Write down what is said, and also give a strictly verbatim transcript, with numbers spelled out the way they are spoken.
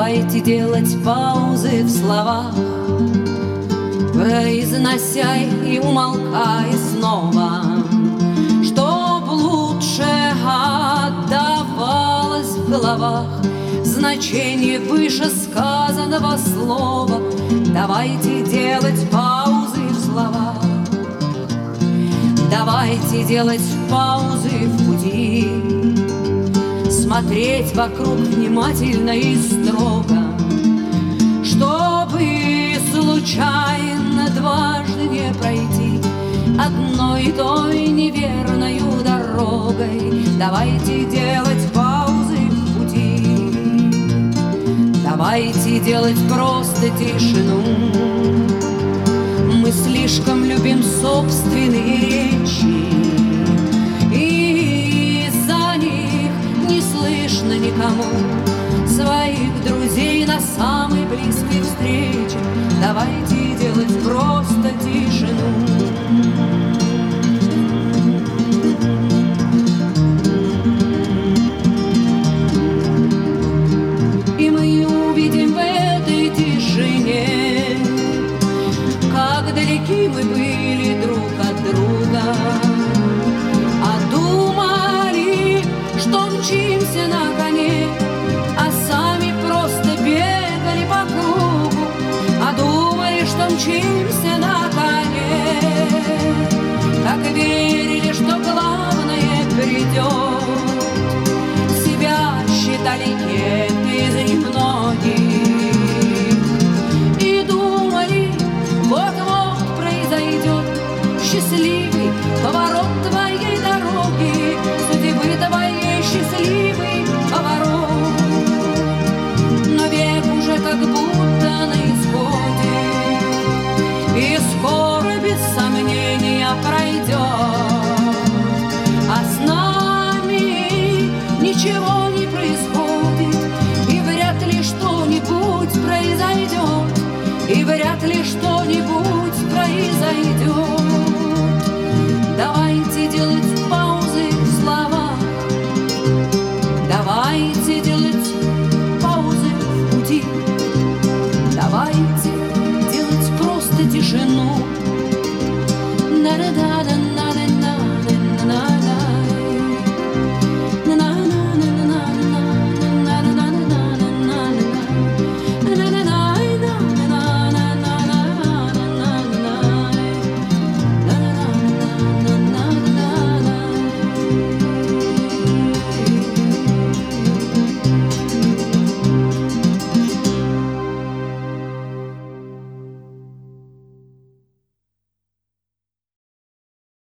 Давайте делать паузы в словах, произнося и умолкая снова, чтоб лучше отдавалось в головах значение вышесказанного слова. Давайте делать паузы в словах, давайте делать паузы в пути, смотреть вокруг внимательно и строго, чтобы случайно дважды не пройти одной и той неверною дорогой. Давайте делать паузы в пути, давайте делать просто тишину. Мы слишком любим собственные речи, и из-за них не слышно никому своих друзей на самой близкой встрече. Давайте делать просто тишину. И мы увидим в этой тишине, как далеки мы были друг от друга, а думали, что мчимся на коне, а сами просто бегали по кругу, а думали, что мчимся на коне, так и верили, что главное придет. Себя считали кем из немногих и думали, вот-вот произойдет счастливый